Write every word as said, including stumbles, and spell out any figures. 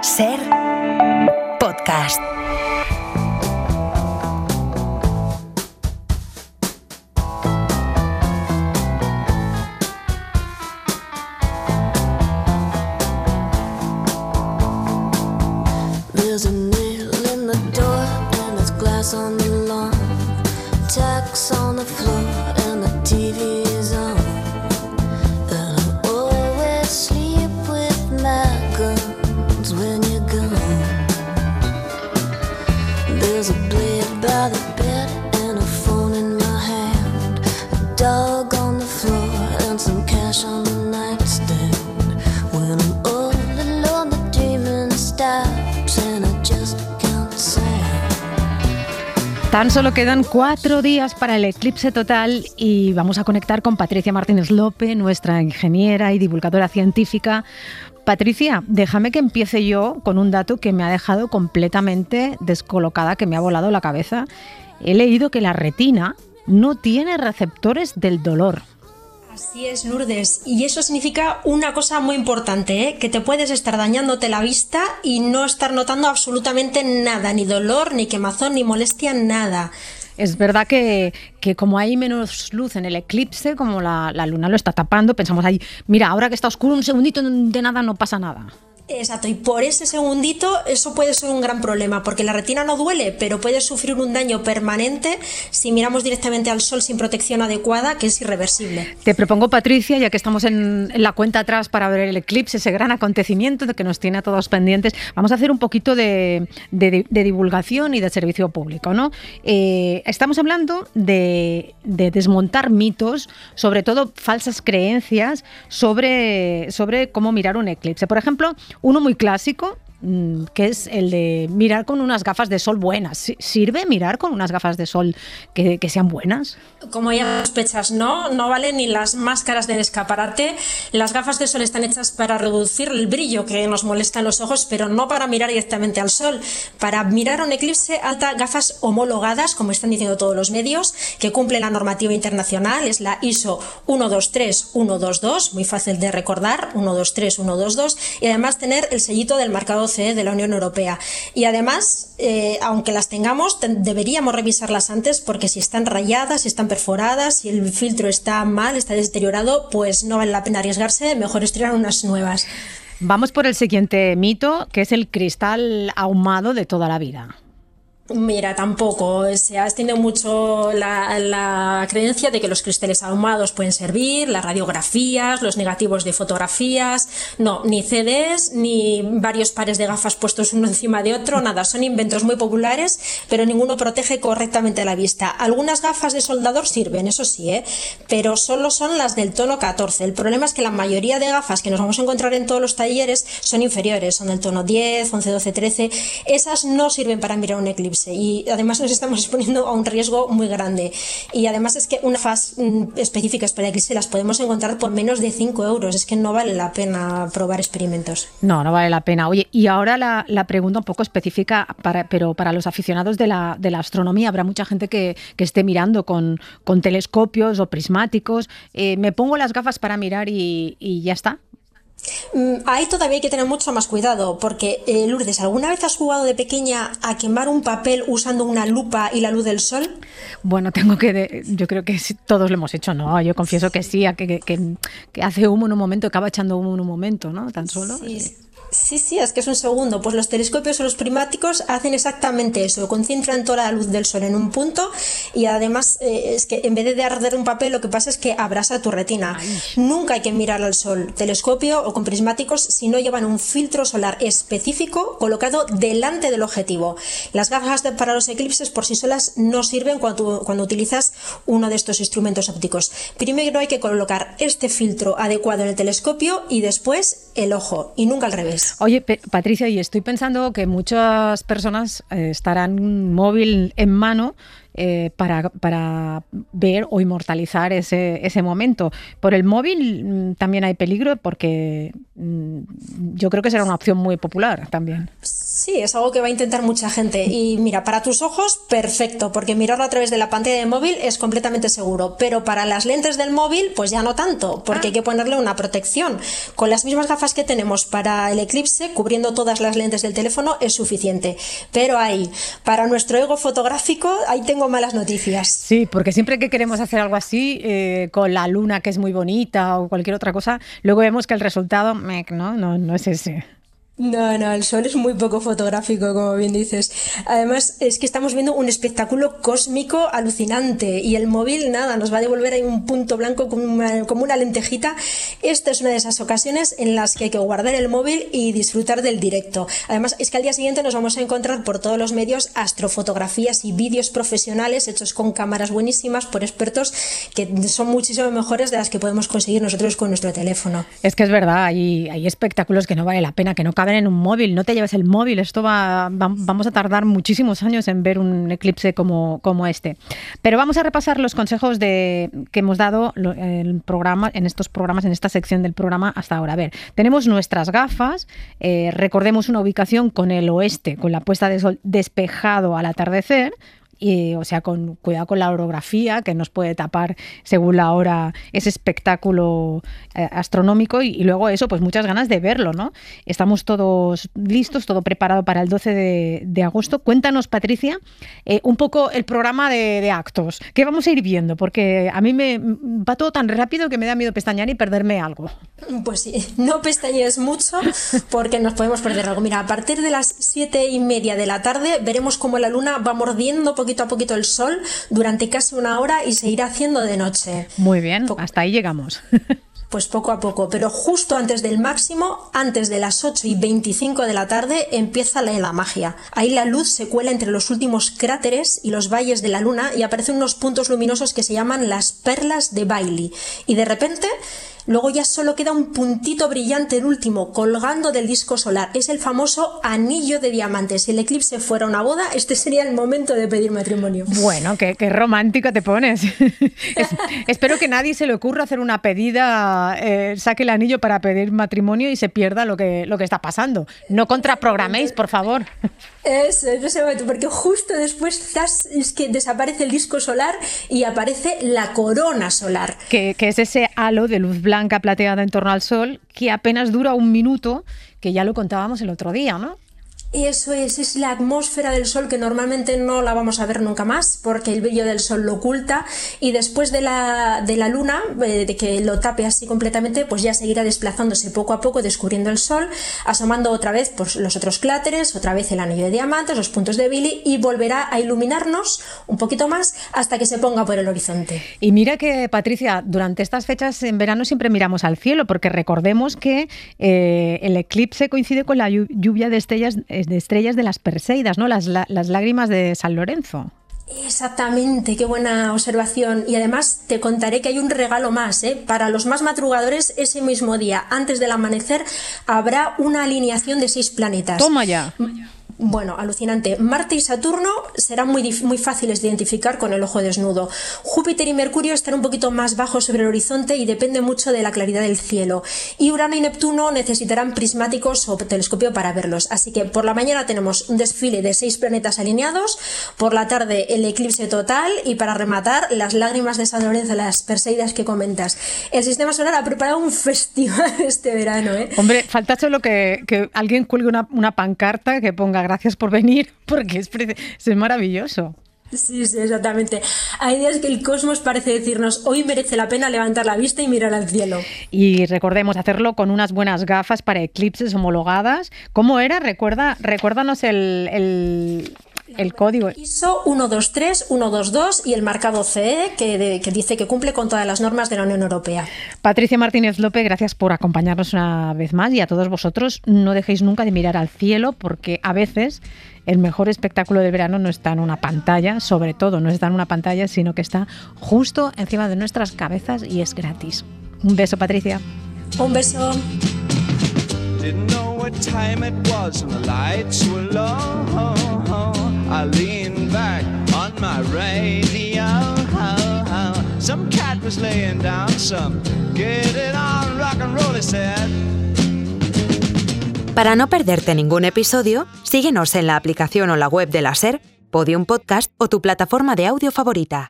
Ser podcast. There's a nail in the door and there's glass on the lawn, tacks on the floor and the T V is on. And I always sleep with my guns when you're gone. There's a blade by the bed and a phone in my hand, a dog on the floor and some cash on the nightstand. When I'm all alone the dreaming stops and I just can't say. Tan solo quedan cuatro días para el eclipse total y vamos a conectar con Patricia Martínez Lope, nuestra ingeniera y divulgadora científica. Patricia, déjame que empiece yo con un dato que me ha dejado completamente descolocada, que me ha volado la cabeza. He leído que la retina no tiene receptores del dolor. Así es, Lourdes, y eso significa una cosa muy importante, ¿eh? Que te puedes estar dañándote la vista y no estar notando absolutamente nada, ni dolor, ni quemazón, ni molestia, nada. Es verdad que, que como hay menos luz en el eclipse, como la, la luna lo está tapando, pensamos ahí, mira, ahora que está oscuro un segundito de nada no pasa nada. Exacto, y por ese segundito eso puede ser un gran problema, porque la retina no duele, pero puede sufrir un daño permanente si miramos directamente al sol sin protección adecuada, que es irreversible. Te propongo, Patricia, ya que estamos en, en la cuenta atrás para ver el eclipse, ese gran acontecimiento de que nos tiene a todos pendientes, vamos a hacer un poquito de, de, de divulgación y de servicio público, ¿no? Eh, estamos hablando de, de desmontar mitos, sobre todo falsas creencias sobre, sobre cómo mirar un eclipse. Por ejemplo, uno muy clásico, que es el de mirar con unas gafas de sol buenas. ¿Sirve mirar con unas gafas de sol que, que sean buenas? Como ya sospechas, no, no valen ni las máscaras del escaparate. Las gafas de sol están hechas para reducir el brillo que nos molesta en los ojos, pero no para mirar directamente al sol. Para mirar un eclipse, alta gafas homologadas, como están diciendo todos los medios, que cumplen la normativa internacional, es la I S O uno dos tres uno dos dos, muy fácil de recordar, uno dos tres uno dos dos, y además tener el sellito del marcado C E de la Unión Europea. Y además, eh, aunque las tengamos, te- deberíamos revisarlas antes, porque si están rayadas, si están perforadas, si el filtro está mal, está deteriorado, pues no vale la pena arriesgarse, mejor estrenar unas nuevas. Vamos por el siguiente mito, que es el cristal ahumado de toda la vida. Mira, tampoco, se ha extendido mucho la, la creencia de que los cristales ahumados pueden servir, las radiografías, los negativos de fotografías, no, ni C Ds, ni varios pares de gafas puestos uno encima de otro, nada, son inventos muy populares, pero ninguno protege correctamente la vista. Algunas gafas de soldador sirven, eso sí, ¿eh? Pero solo son las del tono catorce. El problema es que la mayoría de gafas que nos vamos a encontrar en todos los talleres son inferiores, son del tono diez, once, doce, trece, esas no sirven para mirar un eclipse. Y además nos estamos exponiendo a un riesgo muy grande. Y además es que unas gafas mm, específicas para eclipse las podemos encontrar por menos de cinco euros. Es que no vale la pena probar experimentos. No, no vale la pena. Oye, y ahora la, la pregunta un poco específica, para, pero para los aficionados de la, de la astronomía, habrá mucha gente que, que esté mirando con, con telescopios o prismáticos. Eh, ¿me pongo las gafas para mirar y, y ya está? Mm, Ahí todavía hay que tener mucho más cuidado, porque, eh, Lourdes, ¿alguna vez has jugado de pequeña a quemar un papel usando una lupa y la luz del sol? Bueno, tengo que... de- yo creo que sí, todos lo hemos hecho, ¿no? Yo confieso que sí, a que, que, que- que hace humo en un momento, acaba echando humo en un momento, ¿no? Tan solo. Sí, sí, sí, es que es un segundo. Pues los telescopios o los prismáticos hacen exactamente eso, concentran toda la luz del sol en un punto y además eh, es que en vez de arder un papel lo que pasa es que abrasa tu retina. Nunca hay que mirar al sol, telescopio o con prismáticos, si no llevan un filtro solar específico colocado delante del objetivo. Las gafas de- para los eclipses por sí solas no sirven cuando, cuando utilizas uno de estos instrumentos ópticos. Primero hay que colocar este filtro adecuado en el telescopio y después el ojo, y nunca al revés. Oye, Pe- Patricia, y estoy pensando que muchas personas eh, estarán móvil en mano eh, para, para ver o inmortalizar ese, ese momento. Por el móvil mm, también hay peligro porque mm, yo creo que será una opción muy popular también. Sí, es algo que va a intentar mucha gente. Y mira, para tus ojos, perfecto, porque mirarlo a través de la pantalla del móvil es completamente seguro. Pero para las lentes del móvil, pues ya no tanto, porque ah. hay que ponerle una protección. Con las mismas gafas que tenemos para el Eclipse, cubriendo todas las lentes del teléfono, es suficiente. Pero ahí, para nuestro ego fotográfico, ahí tengo malas noticias. Sí, porque siempre que queremos hacer algo así, eh, con la luna que es muy bonita o cualquier otra cosa, luego vemos que el resultado, no, no, no es ese. No, no, el sol es muy poco fotográfico, como bien dices. Además, es que estamos viendo un espectáculo cósmico alucinante y el móvil, nada, nos va a devolver ahí un punto blanco como una, como una lentejita. Esta es una de esas ocasiones en las que hay que guardar el móvil y disfrutar del directo. Además, es que al día siguiente nos vamos a encontrar por todos los medios astrofotografías y vídeos profesionales hechos con cámaras buenísimas por expertos que son muchísimo mejores de las que podemos conseguir nosotros con nuestro teléfono. Es que es verdad, hay, hay espectáculos que no vale la pena, que no caben en un móvil, no te lleves el móvil, esto va, va vamos a tardar muchísimos años en ver un eclipse como, como este. Pero vamos a repasar los consejos de, que hemos dado el programa, en estos programas, en esta sección del programa hasta ahora. A ver, tenemos nuestras gafas, eh, recordemos una ubicación con el oeste, con la puesta de sol despejado al atardecer. Y, o sea, con cuidado con la orografía, que nos puede tapar según la hora ese espectáculo eh, astronómico y, y luego eso, pues muchas ganas de verlo, ¿no? Estamos todos listos, todo preparado para el doce de, de agosto. Cuéntanos, Patricia, eh, un poco el programa de, de actos. ¿Qué vamos a ir viendo? Porque a mí me va todo tan rápido que me da miedo pestañear y perderme algo. Pues sí, no pestañees mucho porque nos podemos perder algo. Mira, a partir de las siete y media de la tarde veremos cómo la luna va mordiendo poquito poquito a poquito el sol durante casi una hora y se irá haciendo de noche. Muy bien, po- hasta ahí llegamos. Pues poco a poco, pero justo antes del máximo, antes de las ocho y veinticinco de la tarde, empieza la, la magia. Ahí la luz se cuela entre los últimos cráteres y los valles de la luna y aparecen unos puntos luminosos que se llaman las perlas de Bailey. Y de repente, luego ya solo queda un puntito brillante, el último, colgando del disco solar. Es el famoso anillo de diamantes. Si el eclipse fuera una boda, este sería el momento de pedir matrimonio. Bueno, qué, qué romántica te pones. es, espero que nadie se le ocurra hacer una pedida, eh, saque el anillo para pedir matrimonio y se pierda lo que, lo que está pasando. No contraprograméis, por favor. Eso, en ese momento, porque justo después zas, es que desaparece el disco solar y aparece la corona solar. Que, que es ese halo de luz blanca plateada en torno al Sol que apenas dura un minuto, que ya lo contábamos el otro día, ¿no? Eso es, es la atmósfera del Sol que normalmente no la vamos a ver nunca más porque el brillo del Sol lo oculta y después de la, de la Luna, eh, de que lo tape así completamente, pues ya seguirá desplazándose poco a poco, descubriendo el Sol, asomando otra vez pues, los otros cráteres, otra vez el anillo de diamantes, los puntos de Bailey y volverá a iluminarnos un poquito más hasta que se ponga por el horizonte. Y mira que, Patricia, durante estas fechas en verano siempre miramos al cielo porque recordemos que eh, el eclipse coincide con la lluvia de estrellas de estrellas de las Perseidas, ¿no? Las, la, las lágrimas de San Lorenzo. Exactamente, qué buena observación. Y además te contaré que hay un regalo más, ¿eh? Para los más madrugadores, ese mismo día, antes del amanecer, habrá una alineación de seis planetas. Toma ya. Bueno, alucinante. Marte y Saturno serán muy, muy fáciles de identificar con el ojo desnudo. Júpiter y Mercurio estarán un poquito más bajos sobre el horizonte y depende mucho de la claridad del cielo. Y Urano y Neptuno necesitarán prismáticos o telescopio para verlos. Así que por la mañana tenemos un desfile de seis planetas alineados, por la tarde el eclipse total y para rematar las lágrimas de San Lorenzo, las Perseidas que comentas. El sistema solar ha preparado un festival este verano, ¿eh? Hombre, falta solo que, que alguien cuelgue una, una pancarta que ponga gracias por venir, porque es, es maravilloso. Sí, sí, exactamente. Hay días que el cosmos parece decirnos, hoy merece la pena levantar la vista y mirar al cielo. Y recordemos hacerlo con unas buenas gafas para eclipses homologadas. ¿Cómo era? Recuerda, recuérdanos el... el... el código. I S O uno dos tres uno dos dos y el marcado C E que, de, que dice que cumple con todas las normas de la Unión Europea. Patricia Martínez López, gracias por acompañarnos una vez más y a todos vosotros no dejéis nunca de mirar al cielo porque a veces el mejor espectáculo del verano no está en una pantalla, sobre todo no está en una pantalla, sino que está justo encima de nuestras cabezas y es gratis. Un beso, Patricia. Un beso. Didn't know what time it was and the lights were low. I leaned back on on my radio. Some cat was laying down some get it on rock and roll, he said. Para no perderte ningún episodio, síguenos en la aplicación o la web de la SER, Podium Podcast o tu plataforma de audio favorita.